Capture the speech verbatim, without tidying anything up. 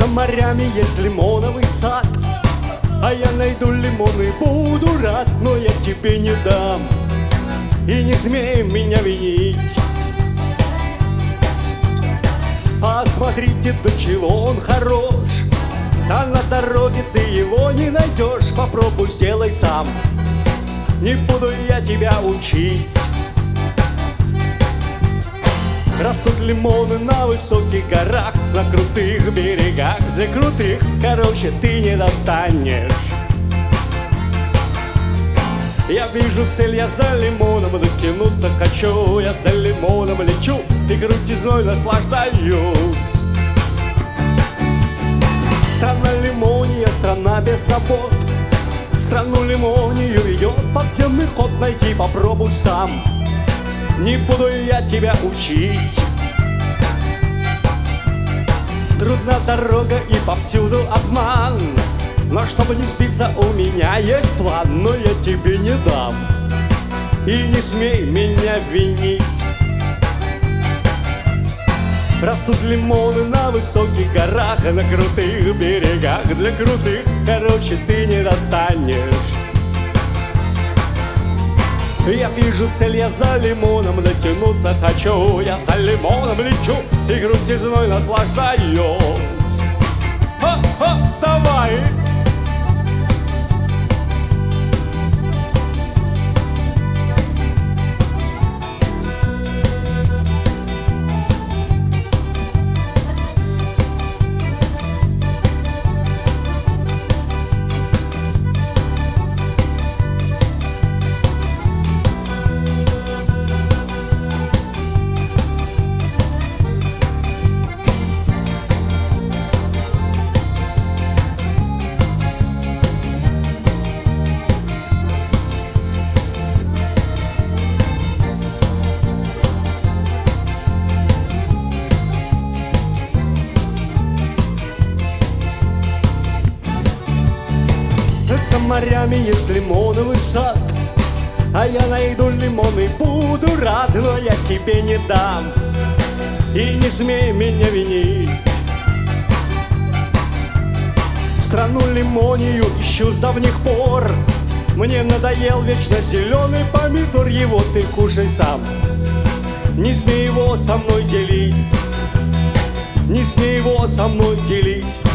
морями есть лимоновый сад, а я найду лимон и буду рад, но я тебе не дам, и не смей меня винить. Посмотрите, до чего он хорош, а на дороге ты его не найдешь. Попробуй, сделай сам, не буду я тебя учить. Растут лимоны на высоких горах, на крутых берегах. Для крутых, короче, ты не достанешь. Я вижу цель, я за лимоном дотянуться хочу. Я за лимоном лечу и крутизной наслаждаюсь. Страна лимония, страна без забот. Страну лимонию ведет подземный ход. Найти попробуй сам, не буду я тебя учить. Трудна дорога и повсюду обман, но чтобы не сбиться, у меня есть план. Но я тебе не дам, и не смей меня винить. Растут лимоны на высоких горах, на крутых берегах. Для крутых, короче, ты не достанешь. Я вижу цель, я за лимоном дотянуться хочу. Я за лимоном лечу и крутизной наслаждаюсь. Ха-ха, давай! За морями есть лимоновый сад, а я найду лимон и буду рад, но я тебе не дам, и не смей меня винить. Страну лимонию ищу с давних пор. Мне надоел вечно зеленый помидор. Его ты кушай сам, не смей его со мной делить, не смей его со мной делить.